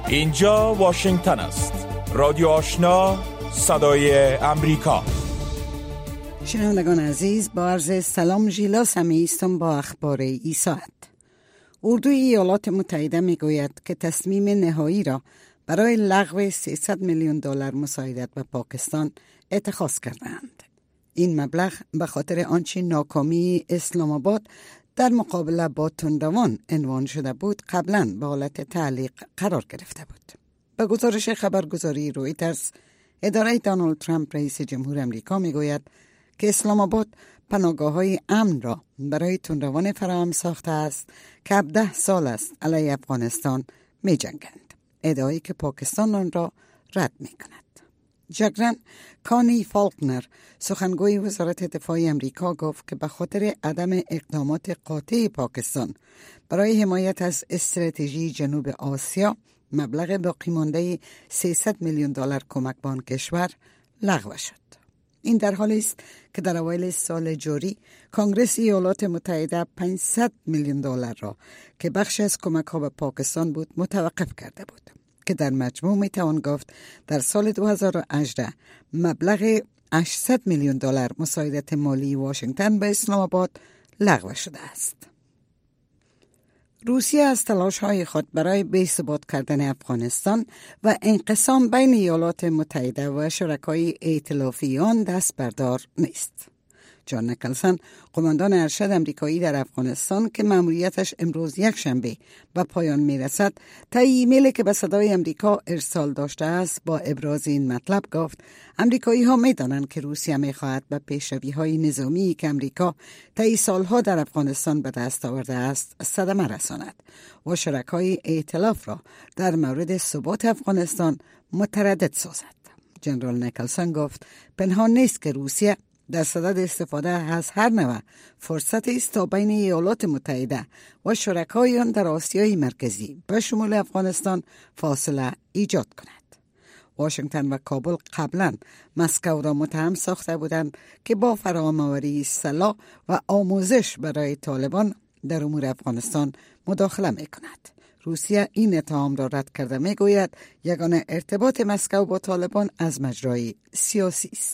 اینجا واشنگتن است. رادیو آشنا، صدای امریکا. شنوندگان عزیز، با عرض سلام ژیلا سمی هستم با اخبار این ساعت. اردوی ایالات متحده میگوید که تصمیم نهایی را برای لغو $300 میلیون مساعدت به پاکستان اتخاذ کردند. این مبلغ به خاطر آنچه ناکامی اسلام آباد در مقابله با تندروان عنوان شده بود قبلا به حالت تعلیق قرار گرفته بود. به گزارش خبرگزاری رویترز، اداره دونالد ترامپ رئیس جمهور امریکا میگوید که اسلام آباد پناهگاه‌های امن را برای تندروان فراهم ساخته است که 17 سال است علیه افغانستان می جنگند. ادعایی که پاکستان آن را رد می کند. جگرن کانی فالکنر، سخنگوی وزارت دفاع امریکا، گفت که به خاطر عدم اقدامات قاطع پاکستان برای حمایت از استراتژی جنوب آسیا، مبلغ باقی مانده $300 میلیون کمک به آن کشور لغو شد. این در حالی است که در اوایل سال جاری کنگره ایالات متحده $500 میلیون را که بخش از کمک ها به پاکستان بود متوقف کرده بود که در مجموع می توان گفت در سال 2018 مبلغ $800 میلیون مساعدت مالی واشنگتن به اسلام آباد لغو شده است. روسیه از تلاش‌های خود برای بی‌ثبات کردن افغانستان و انقسام بین ایالات متحده و شرکای ائتلافی آن دست بردار نیست. جان نیکلسن، قماندان ارشد امریکایی در افغانستان که مأموریتش امروز یکشنبه به پایان میرسد، طی ایمیلی که به صدای امریکا ارسال داشته است با ابراز این مطلب گفت امریکایی ها میدانند که روسیه میخواهد به پیشروی‌های نظامی که امریکا طی سالها در افغانستان به دست آورده است صدمه رساند و شرکای ائتلاف را در مورد ثبات افغانستان متردد سازد. جنرال نیکلسن گفت پنهان نیست که روسیه در صدد استفاده از هر نوع فرصت است تا بین ایالات متحده و شرکای آن در آسیای مرکزی به شمول افغانستان فاصله ایجاد کند. واشنگتن و کابل قبلا مسکو را متهم ساخته بودند که با فراهم‌آوری سلاح و آموزش برای طالبان در امور افغانستان مداخله می کند. روسیه این اتهام را رد کرده می گوید یگانه ارتباط مسکو با طالبان از مجرای سیاسی است.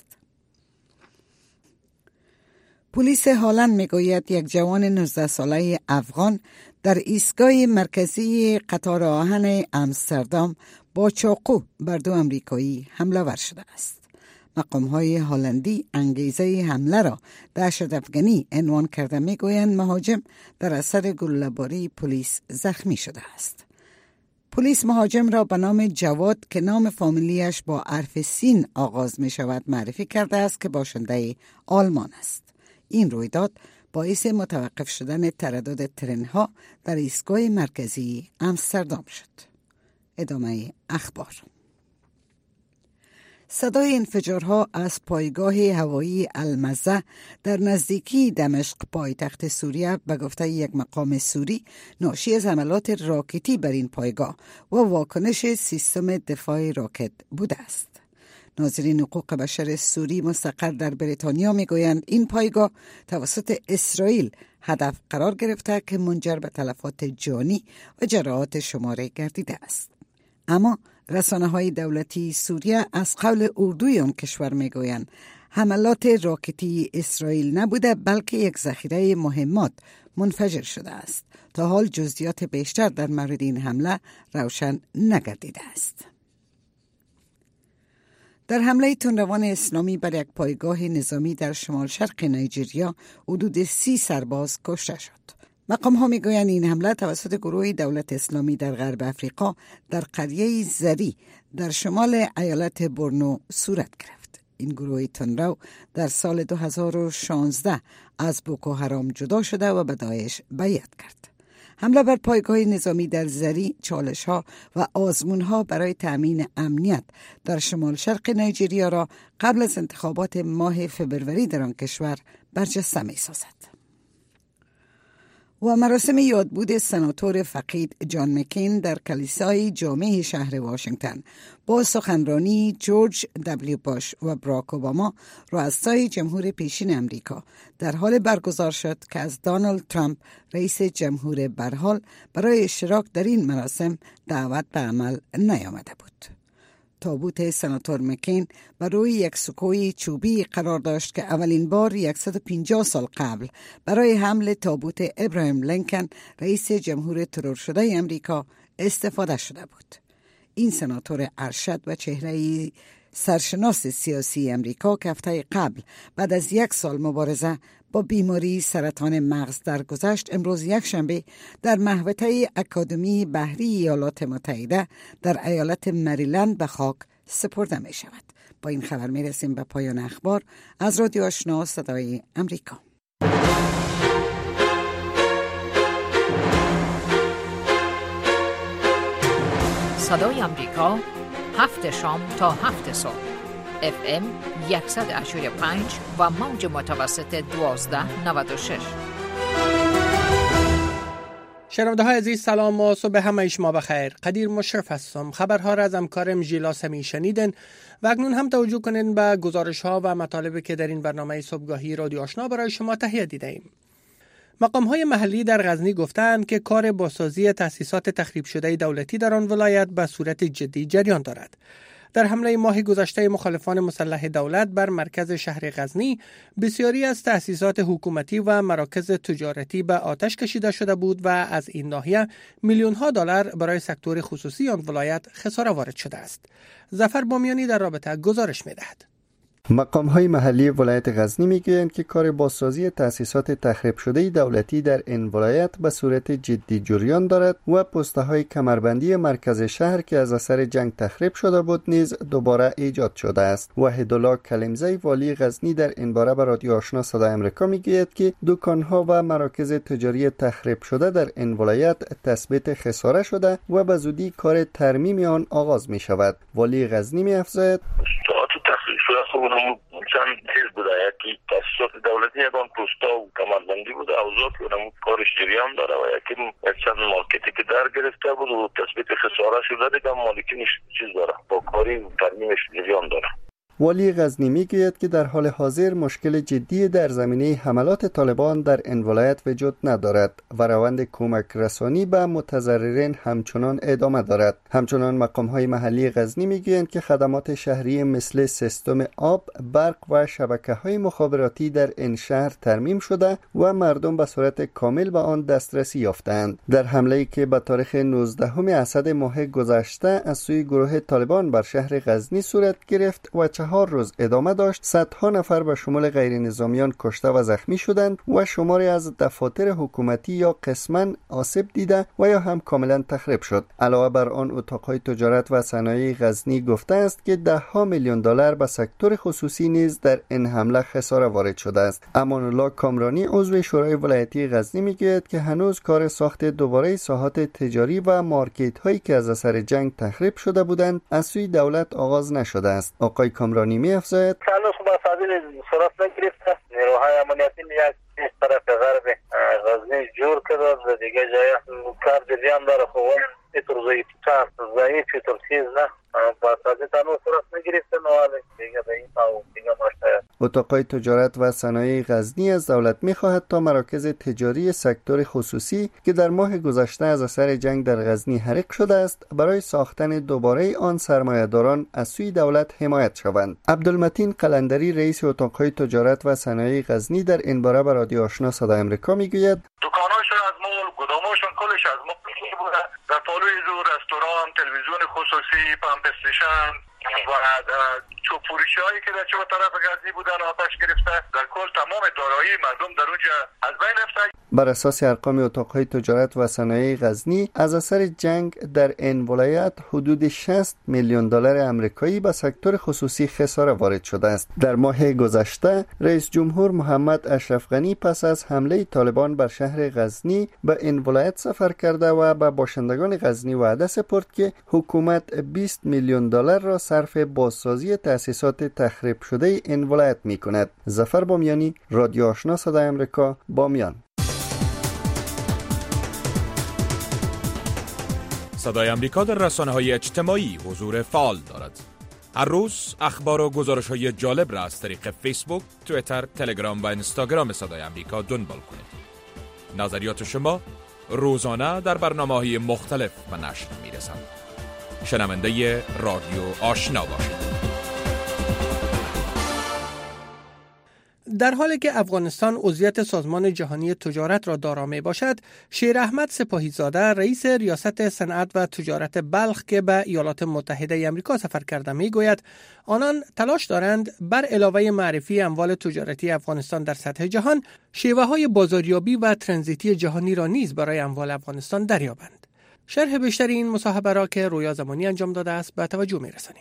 پلیس هلند میگوید یک جوان 19 ساله افغان در ایستگاه مرکزی قطار آهن امستردام با چاقو بر 2 امریکایی حمله ور شده است. مقام‌های هلندی انگیزه حمله را دهشت‌افکنی عنوان کرده میگویند مهاجم در اثر گلوله‌باری پلیس زخمی شده است. پلیس مهاجم را به نام جواد که نام فامیلیش با حرف سین آغاز می شود معرفی کرده است که باشنده آلمان است. این رویداد باعث متوقف شدن تردد ترن‌ها در ایستگاه مرکزی امستردام شد. ادامه اخبار. صدای انفجارها از پایگاه هوایی المزه در نزدیکی دمشق پایتخت سوریه به گفته یک مقام سوری ناشی از حملات راکتی بر این پایگاه و واکنش سیستم دفاع راکت بوده است. ناظرین حقوق بشر سوری مستقر در بریتانیا میگویند این پایگاه توسط اسرائیل هدف قرار گرفته که منجر به تلفات جانی و جراحات شماره گردیده است. اما رسانه‌های دولتی سوریه از قول اردوی آن کشور میگویند حملات راکتی اسرائیل نبوده بلکه یک ذخیره مهمات منفجر شده است. تا حال جزئیات بیشتر در مورد این حمله روشن نگردیده است. در حمله تندروان اسلامی بر یک پایگاه نظامی در شمال شرق نایجریا حدود 30 سرباز کشته شد. مقام‌ها میگویند این حمله توسط گروه دولت اسلامی در غرب افریقا در قریه زری در شمال ایالت بورنو صورت گرفت. این گروه تندرو در سال 2016 از بوکو حرام جدا شده و به داعش بیعت کرد. حمله بر پایگاه نظامی در زری چالش‌ها و آزمون‌ها برای تأمین امنیت در شمال شرق نایجریا را قبل از انتخابات ماه فوریه در آن کشور برجسته می‌سازد. و مراسم یادبود سناتور فقید جان مکین در کلیسای جامع شهر واشنگتن با سخنرانی جورج دبلیو باش و براک اوباما رؤسای جمهور پیشین امریکا در حال برگزار شد که از دونالد ترامپ رئیس جمهور برحال برای اشتراک در این مراسم دعوت به عمل نیامده بود. تابوت سناتور مکین بر روی یک سکوی چوبی قرار داشت که اولین بار 150 سال قبل برای حمل تابوت ابراهام لینکن رئیس جمهور ترور شده امریکا استفاده شده بود. این سناتور ارشد و چهره سرشناس سیاسی امریکا که هفته قبل بعد از 1 سال مبارزه با بیماری سرطان مغز درگذشت، امروز یکشنبه در محوطه اکادمی بحری ایالات متحده در ایالت مریلند به خاک سپرده می شود. با این خبر می رسیم به پایان اخبار از رادیو آشنا صدای امریکا. صدای امریکا 7 شام تا 7 صبح FM 185 و موج متوسط 1296. شنونده های عزیز سلام و صبح همه شما بخیر. قدیر مشرف هستم. خبرها را از همکارم ژیلا سمی شنیدن و اکنون هم توجه کنین به گزارش ها و مطالبی که در این برنامه صبحگاهی رادیو آشنا برای شما تهیه دیده ایم. مقام‌های محلی در غزنی گفتند که کار بازسازی تأسیسات تخریب شده دولتی در آن ولایت به صورت جدی جریان دارد. در حمله ماه گذشته مخالفان مسلح دولت بر مرکز شهر غزنی، بسیاری از تأسیسات حکومتی و مراکز تجارتی به آتش کشیده شده بود و از این ناحیه میلیون‌ها دلار برای سکتور خصوصی آن ولایت خساره وارد شده است. ظفر بامیانی در رابطه گزارش می‌دهد. مقام‌های محلی ولایت غزنی میگویند که کار بازسازی تأسیسات تخریب شده دولتی در این ولایت به صورت جدی جریان دارد و پست‌های کمربندی مرکز شهر که از اثر جنگ تخریب شده بود نیز دوباره ایجاد شده است. وحیدالله کلمزی والی غزنی در این باره به رادیو آشنا صدای آمریکا میگوید که دکان‌ها و مراکز تجاری تخریب شده در این ولایت تثبیت خساره شده و به زودی کار ترمیم آن آغاز می‌شود. والی غزنی می‌افزاید چند چیز بوده، یکی تاسیسات دولتی، یکان پستا و کمربندی بوده، اوضاع که اونم کارش جریان داره و یکی چند مارکتی که در گرفته بود و تثبیت خساره شده دیگه مالکینش چیز داره، با کاری و ترمیمش جریان داره. والی غزنی میگوید که در حال حاضر مشکل جدی در زمینه حملات طالبان در این ولایت وجود ندارد و روند کمک رسانی به متضررین همچنان ادامه دارد. همچنان مقام‌های محلی غزنی میگویند که خدمات شهری مثل سیستم آب، برق و شبکه‌های مخابراتی در این شهر ترمیم شده و مردم به صورت کامل به آن دسترسی یافتند. در حمله‌ای که به تاریخ 19 اسد ماه گذشته از سوی گروه طالبان بر شهر غزنی صورت گرفت و 4 روز ادامه داشت، صدها نفر به شمول غیر نظامیان کشته و زخمی شدند و شماری از دفاتر حکومتی یا قسماً آسیب دیده و یا هم کاملا تخریب شد. علاوه بر آن اتاقهای تجارت و صنایع غزنی گفته است که $10 میلیون به سکتور خصوصی نیز در این حمله خساره وارد شده است. امان الله کامرانی عضو شورای ولایتی غزنی میگوید که هنوز کار ساخت دوباره ساحات تجاری و مارکت هایی که از اثر جنگ تخریب شده بودند از سوی دولت آغاز نشده است. آقای کامرانی می‌افزاید هنوز مسائل صورت نگرفته. نیروهای امنیتی یک طرف غرب غزنی جور کرده و دیگه جای کار جریان داره. خب اینطور ضعیف اینطور چیز نه اتاقای تجارت و صنایع غزنی از دولت می‌خواهد تا مراکز تجاری سکتور خصوصی که در ماه گذشته از اثر جنگ در غزنی حریق شده است برای ساختن دوباره آن سرمایه‌داران از سوی دولت حمایت شوند. عبدالمتین قلندری رئیس اتاقهای تجارت و صنایع غزنی در این باره به رادیو آشنا صدای آمریکا میگوید دکان‌هاشون از مول، گدام‌هاشون کلش از مول بوده. در پالوی رستوران، تلویزیون خصوصی، پمپ استیشن و چوب فروشی هایی که در چه طرف غزنی بودن آتش گرفته. در کل تمام دارایی مردم در اونجا از بین رفته. بر اساس ارقام اتاقهای تجارت و صنایع غزنی از اثر جنگ در این ولایت حدود $60 میلیون آمریکایی به سکتور خصوصی خساره وارد شده است. در ماه گذشته رئیس جمهور محمد اشرف غنی پس از حمله طالبان بر شهر غزنی به این ولایت سفر کرده و به باشندگان غزنی وعده سپرد که حکومت $20 میلیون را صرف بازسازی تأسیسات تخریب شده این ولایت می‌کند. ظفر بامیانی، رادیو آشنا صدای آمریکا، بامیان. صدای آمریکا در رسانه‌های اجتماعی حضور فعال دارد. هر روز اخبار و گزارش‌های جالب را از طریق فیسبوک، توییتر، تلگرام و اینستاگرام صدای آمریکا دنبال کنید. نظریات شما روزانه در برنامه‌های مختلف به نشر می‌رسند. شنونده رادیو آشنا باشید. در حالی که افغانستان عضویت سازمان جهانی تجارت را دارا می باشد، شیر احمد سپاهیزاده رئیس ریاست صنعت و تجارت بلخ که به ایالات متحده آمریکا سفر کرده می گوید آنان تلاش دارند بر علاوه معرفی اموال تجارتی افغانستان در سطح جهان، شیوه های بازاریابی و ترانزیتی جهانی را نیز برای اموال افغانستان دریابند. شرح بیشتر این مصاحبه را که رویا زمانی انجام داده است به توجه می رسانیم.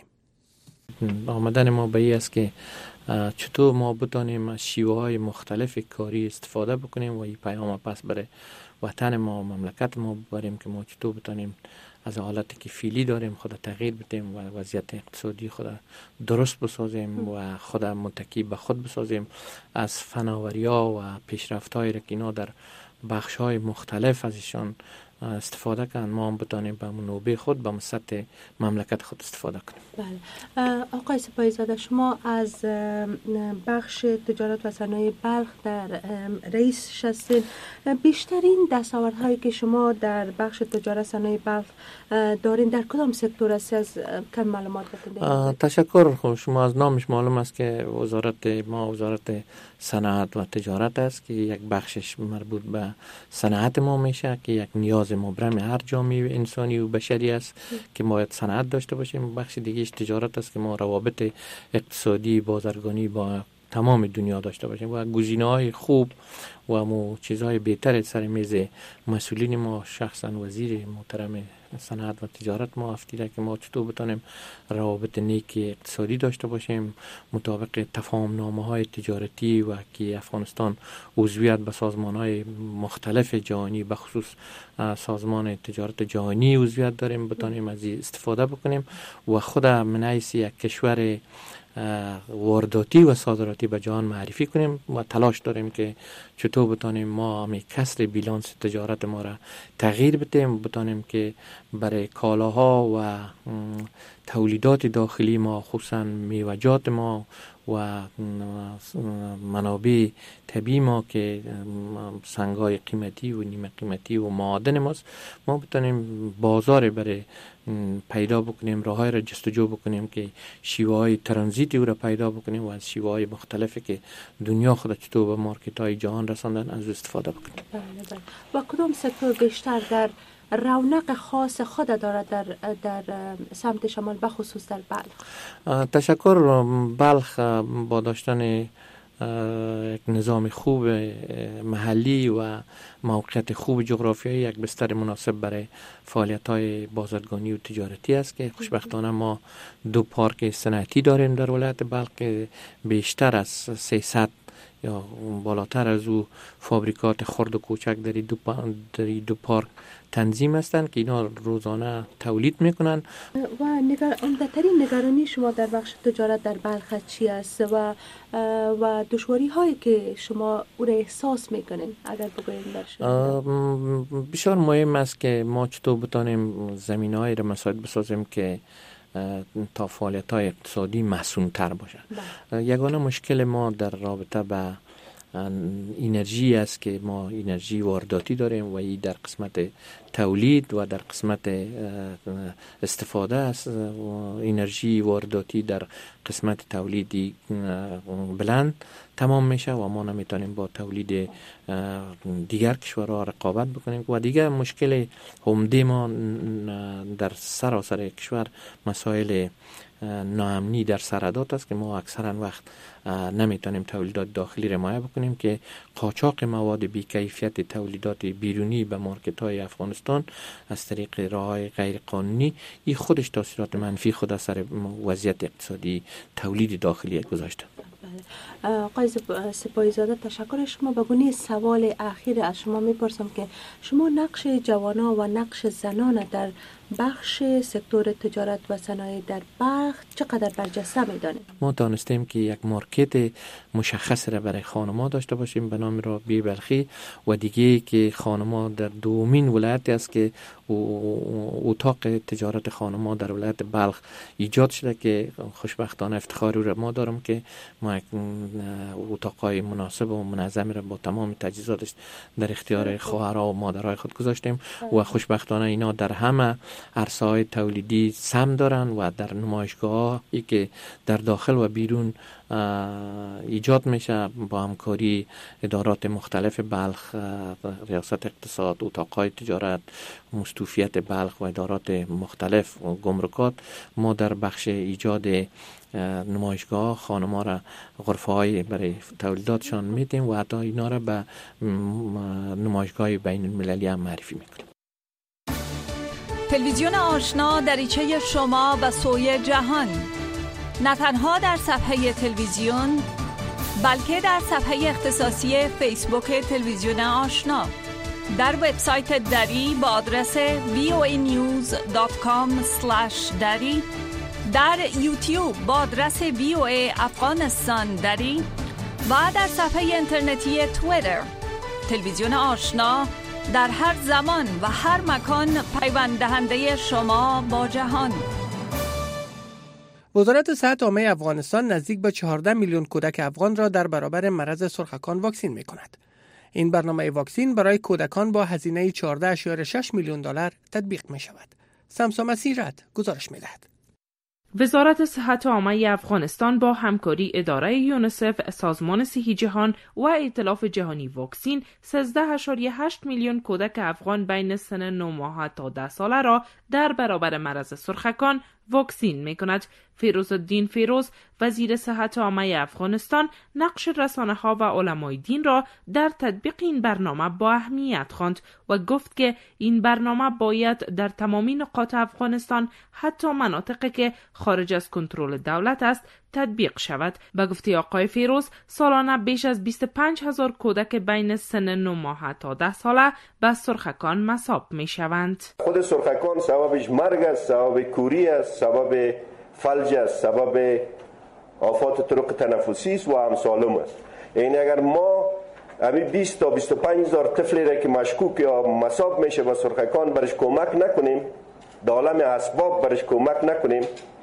آمدن ما به این است که چطور ما بتانیم از شیوه‌های مختلف کاری استفاده بکنیم و این پیام پس برای وطن ما و مملکت ما ببریم که ما چطور بتانیم از حالتی که فعلی داریم خود تغییر بدیم و وضعیت اقتصادی خود درست بسازیم و خود متکی به خود بسازیم، از فناوری‌ها و پیشرفت‌هایی را که اینا در بخش‌های مختلف ازشان استفاده کنند، ما هم بتانیم به منابع خود به سطح مملکت خود استفاده کنیم. بله. آقای سپاهیزاده، شما از بخش تجارت و صنایع بلخ در رئیس هستید. بیشترین دستاوردهایی که شما در بخش تجارت صنایع بلخ دارین در کدام سکتور است؟ از کم معلومات بتونید؟ تشکر. شما از نامش معلوم است که وزارت صنعت و تجارت است که یک بخشش مربوط به صنعت ما میشه که یک نیاز مبرم هر جامعه انسانی و بشری است که ما باید صنعت داشته باشیم. بخش دیگهش تجارت است که ما روابط اقتصادی بازرگانی با تمام دنیا داشته باشیم و گزینه‌های خوب و مو چیزهای بهتر سر میز مسئولین ما، شخصا وزیر محترم صنعت و تجارت ما افتیده که ما چطور بتانیم روابط نیک اقتصادی داشته باشیم مطابق تفاهم نامه‌های تجارتی و که افغانستان عضویت به سازمان‌های مختلف جهانی به خصوص سازمان تجارت جهانی عضویت داریم، بتانیم از استفاده بکنیم و خود من حیث یک کشور وارداتی و صادراتی به جهان معرفی کنیم و تلاش داریم که چطور بتانیم ما همین کسر بیلانس تجارت ما را تغییر بدیم، بتانیم که برای کالاها و تولیدات داخلی ما خصوصا میوه‌جات ما و منابع طبیعی ما که سنگ‌های قیمتی و نیمه قیمتی و معادن ماست، ما بتانیم بازار برای پیدا بکنیم، راه‌های را جستجو بکنیم که شیوه‌های ترانزیتی او را پیدا بکنیم و از شیوه‌های مختلفی که دنیا خود چطور به مارکت‌های جهان رساندن از استفاده بکنیم. بله. و کدام سکتور بیشتر در رونق خاص خود دارد در سمت شمال به خصوص در بلخ؟ تشکر. بلخ با داشتن یک نظام خوب محلی و موقعیت خوب جغرافیایی یک بستر مناسب برای فعالیت‌های بازرگانی و تجارتی است که خوشبختانه ما 2 پارک صنعتی داریم در ولایت بلخ که بیشتر از 300 یا بالاتر از او فابریکات خرد و کوچک در دو پارک تنظیم هستند که اینا روزانه تولید میکنن. و عمده‌ترین نگرانی شما در بخش تجارت در بلخ چی است و دشواری هایی که شما او را احساس میکنین اگر بگویید برشون؟ بسیار مهم است که ما چطور بتانیم زمینه‌های را مساعد بسازیم که تا فعالیت‌های اقتصادی محسون‌تر باشد. یگانه مشکل ما در رابطه به انرژی است که ما انرژی وارداتی داریم و این در قسمت تولید و در قسمت استفاده است. انرژی وارداتی در قسمت تولیدی بلند تمام میشه و ما نمیتونیم با تولید دیگر کشورها رقابت بکنیم و دیگر مشکل عمده ما در سراسر کشور مسائل ناامنی در سرحدات است که ما اکثرا وقت نمیتونیم تولیدات داخلی رعایت بکنیم که قاچاق مواد بی‌کیفیت تولیدات بیرونی به مارکت های افغانستان از طریق راه‌های غیر قانونی این خودش تاثیرات منفی خود از سر وضعیت اقتصادی تولید داخلی گذاشته. آقای سپاهیزاده، تشکر شما. به گونه سوال اخیر از شما میپرسم که شما نقش جوانان و نقش زنان در بخش سکتور تجارت و صنایع در بلخ چقدر برجسته میدانید؟ ما دانستیم که یک مارکت مشخص را برای خانم‌ها داشته باشیم به نام رابی بلخی و دیگه که خانم‌ها در دومین ولایتی است که اتاق تجارت خانم‌ها در ولایت بلخ ایجاد شده که خوشبختانه افتخاری را ما دارم که ما اتاقای مناسب و منظمی را با تمام تجهیزاتش در اختیار خواهرها و مادرای خود گذاشتیم و خوشبختانه اینا در همه عرصه‌های تولیدی سهم دارن و در نمایشگاه‌ای که در داخل و بیرون ایجاد میشه با همکاری ادارات مختلف بلخ، ریاست اقتصاد، اتاقهای تجارت، مستوفیت بلخ و ادارات مختلف و گمرکات، ما در بخش ایجاد نمایشگاه خانم‌ها را غرفه‌های برای تولیداتشان میدیم و حتی اینا را به نمایشگاه بین المللی هم معرفی میکنیم. تلویزیون آشنا دریچه شما و سوی جهان، نه تنها در صفحه تلویزیون بلکه در صفحه اختصاصی فیسبوک تلویزیون آشنا، در وبسایت دری با آدرس voanews.com/dari، در یوتیوب با آدرس VOA افغانستان دری و در صفحه اینترنتی توییتر. تلویزیون آشنا در هر زمان و هر مکان پیوند دهنده شما با جهان. وزارت صحت عامه افغانستان نزدیک به 14 میلیون کودک افغان را در برابر مرض سرخکان واکسین می کند. این برنامه واکسین برای کودکان با هزینه 14.6 میلیون دلار تطبیق می شود. سمسا مسیرت گزارش می دهد. وزارت صحت عامه افغانستان با همکاری اداره یونیسف، سازمان صحی جهان و ائتلاف جهانی واکسین 13.8 میلیون کودک افغان بین سن 9 ماه تا 10 ساله را در برابر مرض سرخکان واکسین می کند. فیروزالدین فیروز، وزیر صحت عامه افغانستان، نقش رسانه‌ها و علمای دین را در تطبیق این برنامه با اهمیت خواند و گفت که این برنامه باید در تمامی نقاط افغانستان، حتی مناطقی که خارج از کنترل دولت است، تطبیق شود. به گفته آقای فیروز، سالانه بیش از 25,000 کودک بین سن 9 ماه تا 10 ساله به سرخکان مصاب می شوند. خود سرخکان سببش مرگ است، سبب کوری است، سبب فلج است، سبب آفات طرق تنفسی است و امثالم است. این اگر ما همین 20 تا 25,000 طفلی را که مشکوک یا مصاب میشه با سرخکان برش کمک نکنیم، در عالم اسباب برش کمک نکنیم،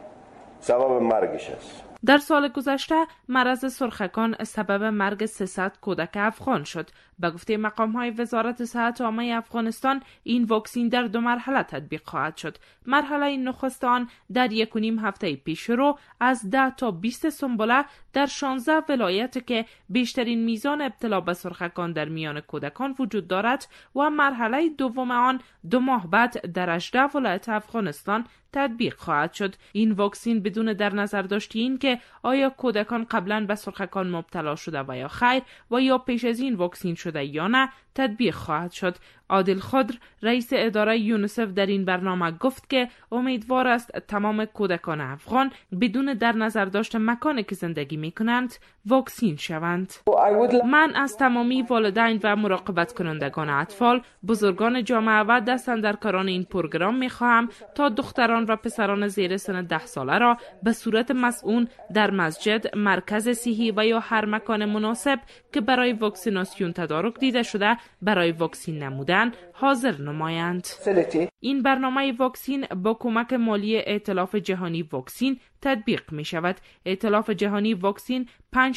سبب مرگش است. در سال گذشته مرض سرخکان سبب مرگ 300 کودک افغان شد. به گفته مقام‌های وزارت صحت عامه افغانستان، این واکسین در 2 مرحله تطبیق خواهد شد. مرحله نخست آن در 1.5 هفته پیش رو از 10 تا 20 سنبله در 16 ولایت که بیشترین میزان ابتلا به سرخکان در میان کودکان وجود دارد و مرحله دوم آن 2 ماه بعد در 18 ولایت افغانستان تطبیق خواهد شد. این واکسین بدون در نظر داشتی این که آیا کودکان قبلا به سرخکان مبتلا شده و یا خیر و یا پیش از این واکسین شده یا نه تطبیق خواهد شد. عادل خضر، رئیس اداره یونیسف، در این برنامه گفت که امیدوار است تمام کودکان افغان بدون در نظر داشت مکانی که زندگی می کنند واکسین شوند. من از تمامی والدین و مراقبت کنندگان اطفال، بزرگان جامعه و دستاندرکاران این پروگرام می خواهم تا دختران و پسران زیر سن 10 ساله را به صورت مسئول در مسجد، مرکز صحی و یا هر مکان مناسب که برای واکسیناسیون تدارک دیده شده برای واکسین نمودن حاضر نمایند. این برنامه واکسین با کمک مالی ائتلاف جهانی واکسین تطبیق می شود. ائتلاف جهانی واکسین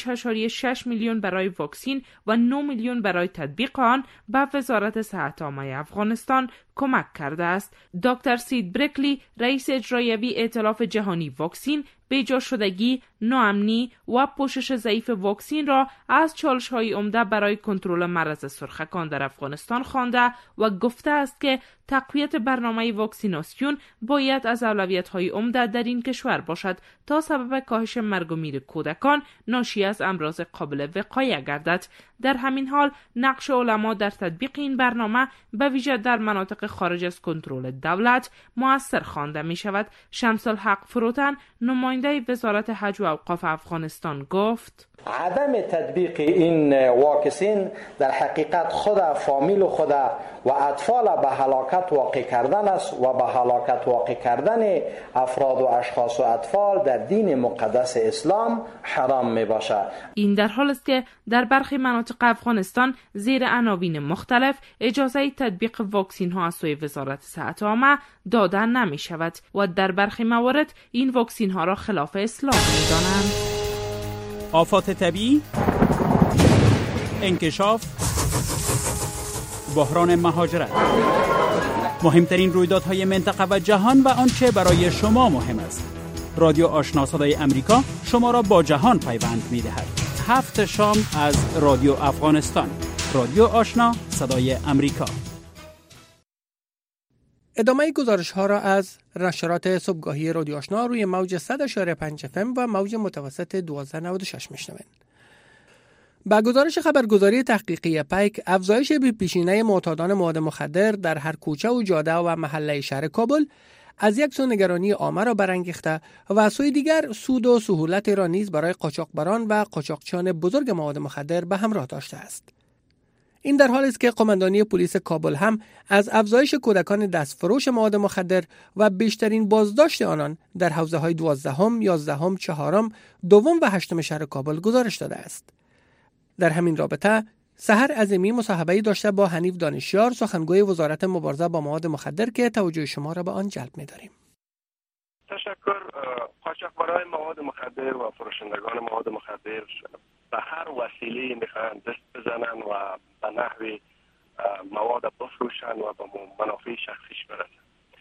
5.6 میلیون برای واکسین و 9 میلیون برای تطبیق آن به وزارت صحت عامه افغانستان کمک کرده است. دکتر سید برکلی، رئیس اجرایی ائتلاف جهانی واکسین، بیجا شدگی، ناامنی و پوشش ضعیف واکسین را از چالش‌های عمده برای کنترل مرض سرخکان در افغانستان خوانده و گفته است که تقویت برنامه واکسیناسیون باید از اولویت‌های عمده در این کشور باشد تا سبب کاهش مرگ و میر کودکان ناشی از امراض قابل وقایه گردد. در همین حال نقش علما در تطبیق این برنامه به ویژه در مناطق خارج از کنترل دولت مؤثر خوانده می شود. شمس الحق فروتن، نماینده وزارت حج و اوقاف افغانستان، گفت عدم تطبیق این واکسین در حقیقت خود فامیل و خود و اطفال به هلاکت هلاکت واقع کردن است و به هلاکت واقع کردن افراد و اشخاص و اطفال در دین مقدس اسلام حرام می باشد. این در حال است که در برخی مناطق افغانستان زیر عناوین مختلف اجازه تطبیق واکسین ها از سوی وزارت صحت عامه داده نمی شود و در برخی موارد این واکسین ها را خلاف اسلام می دانند. آفات طبیعی، انکشاف، بحران مهاجرت، مهمترین رویدادهای منطقه و جهان و آنچه برای شما مهم است. رادیو آشنا صدای امریکا شما را با جهان پیوند می‌دهد. 7 شام از رادیو افغانستان. رادیو آشنا صدای امریکا. ادامه گزارش ها را از نشرات صبحگاهی رادیو آشنا روی موج 100.5 FM و موج متوسط 1296 میشنوید. با گزارش خبرگزاری تحقیقی پیک، افزایش پیشینه معتادان مواد مخدر در هر کوچه و جاده و محله شهر کابل از یک سو نگرانی عامه را برانگیخته و از سوی دیگر سود و سهولت را نیز برای قاچاقبران و قاچاقچیان بزرگ مواد مخدر به همراه داشته است. این در حالی است که قماندانی پلیس کابل هم از افزایش کودکان دستفروش مواد مخدر و بیشترین بازداشت آنان در حوزه‌های 12ام، 11ام، 4ام، 2 و 8 شهر کابل گزارش داده است. در همین رابطه سحر عظیمی مصاحبه‌ای داشته با حنیف دانشیار، سخنگوی وزارت مبارزه با مواد مخدر که توجه شما را به آن جلب می‌داریم. تشکر. قاچاقبران مواد مخدر و فروشندگان مواد مخدر به هر وسیله میخوان دست بزنن و به نحوی مواد بفروشن و به منافع شخصیش برسن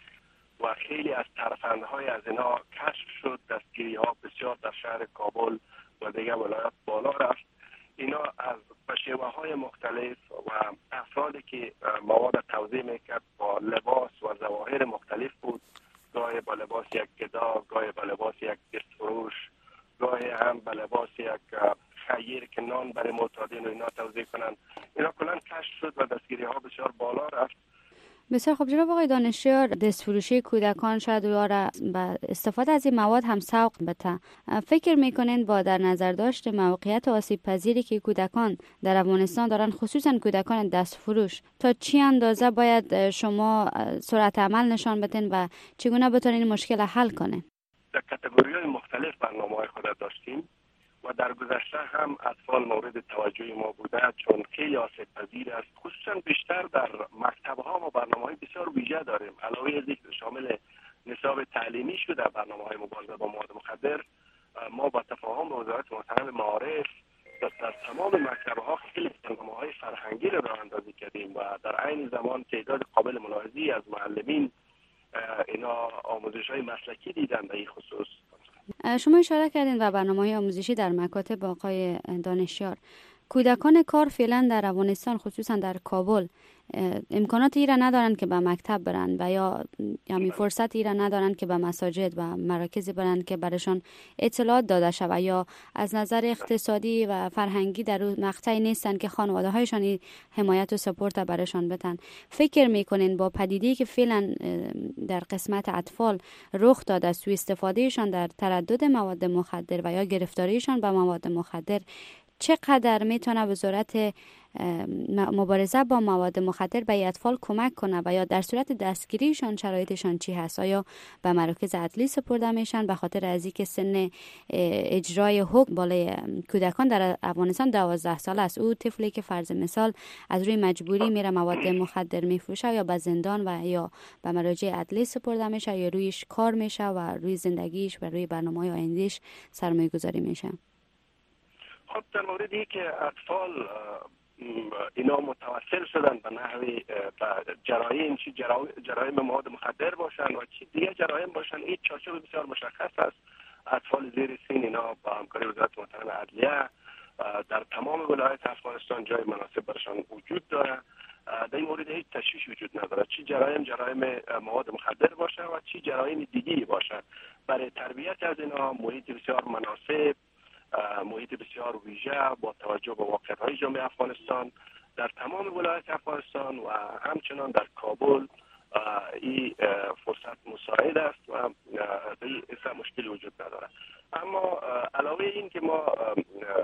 و خیلی از ترفندهای از اینا کشف شد. دستگیری ها بسیار در شهر کابل و دیگر ولایات بالا رفت. اینا از شیوه های مختلف و افرادی که مواد توزیع میکرد با لباس و ظواهر مختلف بود. گاهی با لباس یک گدا، گاهی با لباس یک دستفروش، گاهی هم با لباس یک خیر که نان برای معتادین و اینا توزیع کنن. اینا کلان کشف شد و دستگیری ها بسیار بالا رفت. بسیار خوب جناب آقای دانشیار، دستفروشی کودکان شاید او را با استفاده از این مواد هم سوق بده. فکر میکنین با در نظر داشت موقعیت آسیب پذیری که کودکان در افغانستان دارن، خصوصا کودکان دستفروش، تا چی اندازه باید شما سرعت عمل نشان بدین و چگونه بتونین این مشکل حل کنین؟ در کاتگوری‌های مختلف برنامه‌های خود داشتیم و در گذشته هم اطفال مورد توجه ما بوده چون خیلی آسیب پذیر است. خصوصا بیشتر در مکتب‌ها ما برنامه‌های بسیار ویژه داریم. علاوه از اینکه شامل نصاب تعلیمی شده برنامه‌های مبارزه با مواد مخدر، ما با تفاهم با وزارت محترم معارف در تمام مکتب‌ها خیلی برنامه‌های فرهنگی را راه‌اندازی کردیم و در عین زمان تعداد قابل ملاحظه‌ای از معلمین اینا آموزش‌های مسلکی دیدن در این خصوص. شما اشاره کردین و برنامه‌های آموزشی در مکاتب آقای دانشیار. کودکان کار فعلا در افغانستان خصوصا در کابل امکاناتی را ندارند که به مکتب برند و یا فرصتی را ندارند که به مساجد و مراکزی برند که برشان اطلاعات داده شود یا از نظر اقتصادی و فرهنگی در مقطعی نیستند که خانواده‌هایشان حمایت و سپورت برشان بدن. فکر میکنین با پدیده‌ای که فعلا در قسمت اطفال رخ داده، سوء استفادهشان در تردد مواد مخدر و یا گرفتاریشان به مواد مخدر، چقدر میتونه وزارت مبارزه با مواد مخدر به اطفال کمک کنه و یا در صورت دستگیریشان شرایطشان چی هست؟ آیا به مراکز عدلی سپرده میشن به خاطر از اینکه سن اجرای حکم بالای کودکان در افغانستان 12 سال است؟ او طفلی که فرض مثال از روی مجبوری میره مواد مخدر میفروشه یا به زندان و یا به مراجع عدلی سپرده میشه یا رویش کار میشه و روی زندگیش و روی برنامه‌های آیندهش سرمایه گذاری میشه؟ خب در موردی که اطفال اینا متوسل شدن به نحوی جرایم، چی جرایم مواد مخدر باشن و چی دیگه جرایم باشن، این چارچوب بسیار مشخص است. اطفال زیر سن اینا با همکاری وزارت محترم عدلیه در تمام ولایت افغانستان جای مناسب برشان وجود داره. در این مورد هیچ تشویش وجود نداره، چی جرایم مواد مخدر باشه و چی جرایم دیگی باشه. برای تربیت از اینا محیط بسیار مناسب، محیط بسیار ویژه با توجه به واقعیت‌های جامعه افغانستان در تمام ولایت افغانستان و همچنان در کابل این فرصت مساعد است و اصلا مشکلی وجود نداره. اما علاوه این که ما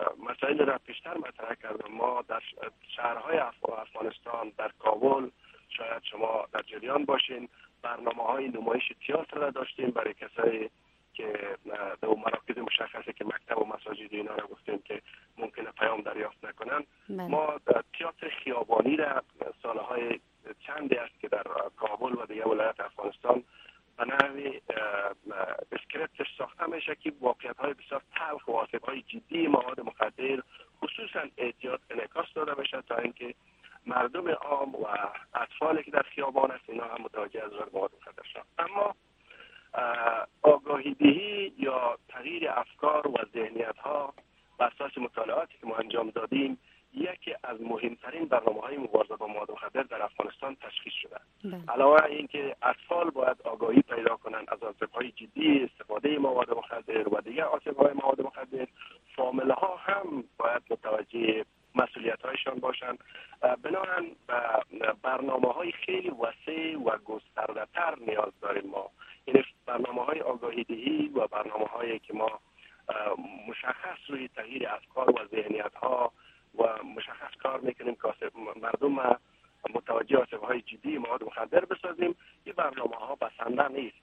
مسائل را پیشتر مطرح کردیم، ما در شهرهای افغانستان در کابل شاید شما در جریان باشین برنامه‌های نمایش تئاتر را داشتیم برای کسایی که در مراکز مشخصه که مکتب و مساجد اینا را گفتیم که ممکنه پیام دریافت نکنن. ما تئاتر خیابانی را سالهای چندی است که در کابل و دیگر ولایت افغانستان به نحوی اسکریپتش ساخته میشه که واقعیت‌های بسیار تلخ و آسیب‌های جدی مواد مخدر خصوصا اعتیاد انعکاس داده بشه تا اینکه مردم عام و اطفالی که در خیابان است اینا هم متوجه از مواد مخدر شدن. اما آگاهی دهی یا تغییر افکار و ذهنیت‌ها بر اساس مطالعاتی که ما انجام دادیم یکی از مهمترین برنامه‌های مبارزه با مواد مخدر در افغانستان تشخیص شده. علاوه اینکه اطفال باید آگاهی پیدا کنند از آسیب‌های جدی استفاده مواد مخدر و دیگر آسیب‌های مواد مخدر، فامیل‌ها هم باید متوجه مسئولیت‌هایشان باشند. بنابراین برنامه‌های خیلی وسیع و گسترده‌تر نیاز داریم ما. این برنامه‌های آگاهی دهی و برنامه‌هایی که ما مشخص روی تغییر افکار و ذهنیت‌ها و مشخص کار میکنیم که مردم متوجه آسیب‌های جدی مواد مخدر بسازیم. این برنامه‌ها بسنده نیست.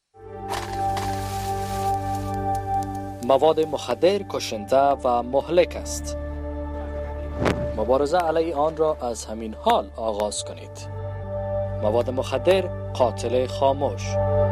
مواد مخدر کشنده و مهلک است. مبارزه علیه آن را از همین حال آغاز کنید. مواد مخدر قاتل خاموش.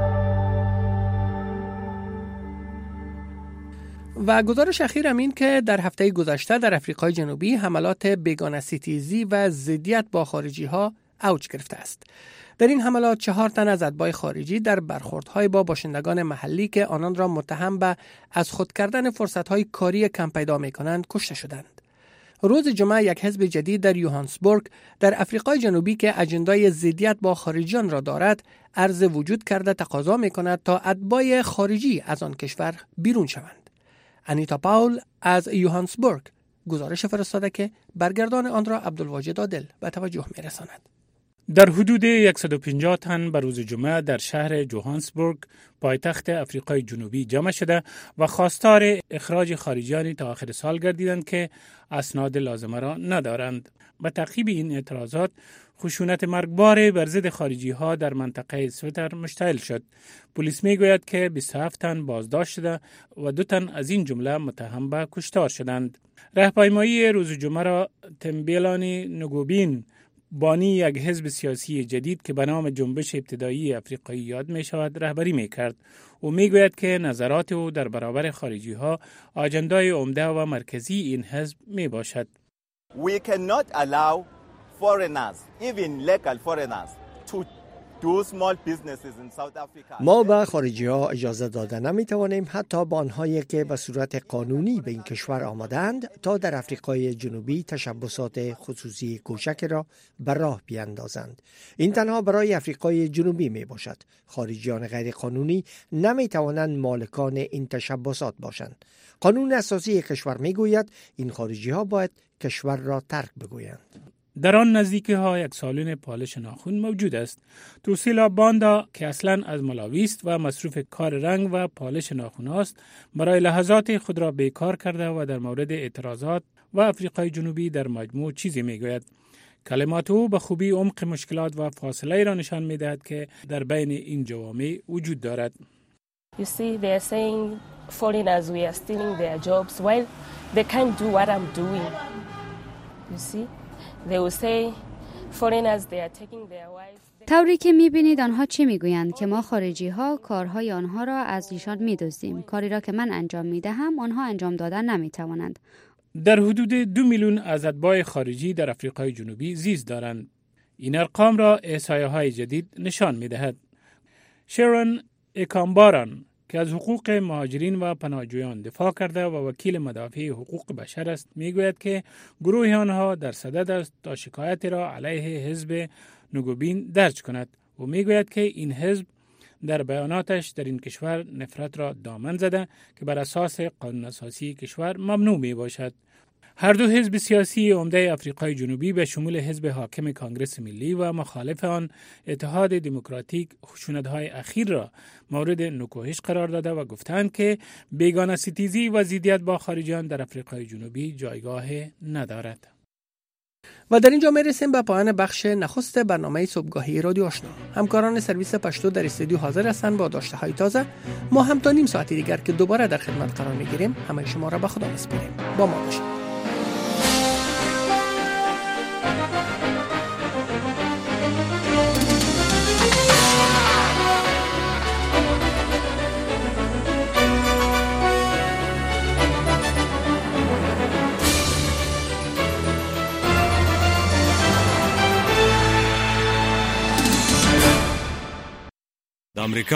و گزارش اخیر این که در هفته گذشته در آفریقای جنوبی حملات بیگانه ستیزی و ضدیت با خارجی ها اوج گرفته است. در این حملات 4 تن از اتباع خارجی در برخوردهای با باشندگان محلی که آنان را متهم به از خود کردن فرصت‌های کاری کم پیدا می‌کنند کشته شدند. روز جمعه یک حزب جدید در یوهانسبورگ در آفریقای جنوبی که اجندای ضدیت با خارجیان را دارد عرض وجود کرده تقاضا می‌کند تا اتباع خارجی از آن کشور بیرون شوند. انیتا پاول از یوهانسبورگ گزارش فرستاده که برگردان آن را عبدالواجد عادل به توجه می‌رساند. در حدود 150 تن به روز جمعه در شهر جوهانسبورگ پایتخت آفریقای جنوبی جمع شده و خواستار اخراج خارجیانی تا آخر سال گردیدند که اسناد لازمه را ندارند. به تعقیب این اعتراضات خشونت مرگبار بر ضد خارجی ها در منطقه سویتر مشتعل شد. پلیس میگوید که 27 تن بازداشت شده و 2 تن از این جمله متهم به کشتار شدند. راهپیمایی روز جمعه را تمبیلانی نگوبین بانی یک حزب سیاسی جدید که به نام جنبش ابتدایی افریقایی یاد می شود رهبری می کرد. او می گوید که نظرات او در برابر خارجی ها آجندای عمده و مرکزی این حزب می باشد. We cannot allow foreigners, even legal foreigners, to do small businesses in South Africa. ما به خارجی ها اجازه داده نمی توانیم حتی به آنهایی که به صورت قانونی به این کشور آمدند تا در آفریقای جنوبی تشبسات خصوصی کوچک را بر راه بیاندازند. این تنها برای آفریقای جنوبی می باشد. خارجیان غیر قانونی نمی توانند مالکان این تشبسات باشند. قانون اساسی کشور می گوید این خارجی ها باید کشور را ترک بگویند. در آن نزدیکی ها یک سالن پالش ناخن موجود است. توسیلا باندا که اصلا از ملاوی است و مصروف کار رنگ و پالش ناخن است، برای لحظات خود را بیکار کرده و در مورد اعتراضات و آفریقای جنوبی در مجموع چیزی میگوید. کلمات او به خوبی عمق مشکلات و فاصله را نشان میدهد که در بین این جوامع وجود دارد. You see, they are saying foreigners we are stealing their jobs while they can't do what I'm doing. You see? They will say foreigners they are taking their wives. طوری که می‌بینید آنها چی می‌گویند که ما خارجی ها کارهای آنها را از ایشان می‌دزدیم. کاری را که من انجام می‌دهم آنها انجام دادن نمی‌توانند. در حدود 2 میلیون از اتباع خارجی در آفریقای جنوبی زیست دارند. این ارقام را احصایه‌های جدید نشان می‌دهد. شرون اکامباران که از حقوق مهاجرین و پناهجویان دفاع کرده و وکیل مدافع حقوق بشر است میگوید که گروه آنها در صدد است تا شکایت را علیه حزب نگوبین درج کند و میگوید که این حزب در بیاناتش در این کشور نفرت را دامن زده که بر اساس قانون اساسی کشور ممنوع می باشد. هر دو حزب سیاسی عمده آفریقای جنوبی به شمول حزب حاکم کانگرس ملی و مخالف آن اتحاد دموکراتیک خشونت‌های اخیر را مورد نکوهش قرار داده و گفتند که بیگانه ستیزی و ضدیت با خارجیان در آفریقای جنوبی جایگاه ندارد. و در اینجا میرسیم به پایان بخش نخست برنامه صبحگاهی رادیو آشنا. همکاران سرویس پشتو در استودیو حاضر هستند با داشته های تازه. ما هم تا نیم ساعتی دیگر که دوباره در خدمت قرار میگیریم همه شما را به خدا میسپاریم. با ما باشید.